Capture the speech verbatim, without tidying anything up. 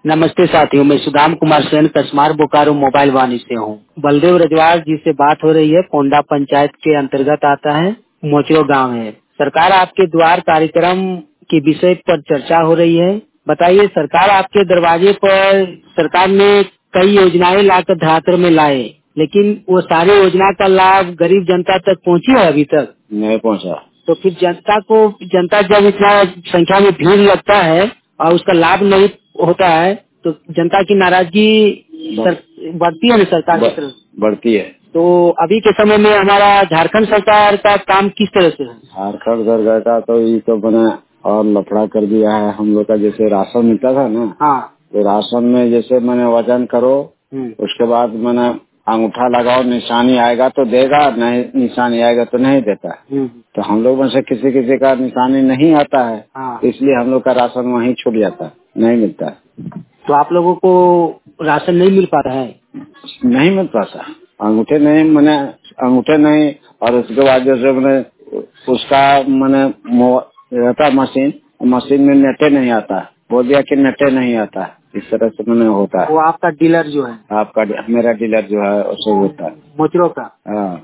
नमस्ते साथियों, मैं सुदाम कुमार सेन कसमार बोकारो मोबाइल वाणी से हूँ। बलदेव रजवाल जी से बात हो रही है। पोंडा पंचायत के अंतर्गत आता है, मोचरो गांव है। सरकार आपके द्वार कार्यक्रम के विषय पर चर्चा हो रही है। बताइए, सरकार आपके दरवाजे पर सरकार ने कई योजनाएं लाकर धरातल में लाए, लेकिन वो सारी योजना का लाभ गरीब जनता तक पहुँची है? अभी तक नहीं पहुँचा। तो फिर जनता को जनता जब इतना संख्या में भीड़ लगता है और उसका लाभ नहीं होता है तो जनता की नाराजगी सर, बढ़ती है ना सरकार की तरफ बढ़ती है। तो अभी के समय में हमारा झारखंड सरकार का काम किस तरह से है? झारखंड सरकार का तो ये तो बना और लफड़ा कर दिया है हम लोग का। जैसे राशन मिलता था ना, हाँ, तो राशन में जैसे मैंने वजन करो, उसके बाद मैंने अंगूठा लगाओ, निशानी आएगा तो देगा, नहीं निशानी आएगा तो नहीं देता। तो हम लोग में से किसी किसी का निशानी नहीं आता है, हाँ, इसलिए हम लोग का राशन वहीं छूट जाता है, नहीं मिलता। तो आप लोगों को राशन नहीं मिल पाता है? नहीं मिल पाता, अंगूठे नहीं, मैंने अंगूठे नहीं। और उसके बाद जैसे मैंने उसका मैंने रहता मशीन, मशीन में नेटे नहीं आता, बोल दिया कि नेटे नहीं आता, इस तरह से मैंने होता है। वो आपका डीलर जो है, आपका मेरा डीलर जो है उसे होता है मोचरो का, हाँ।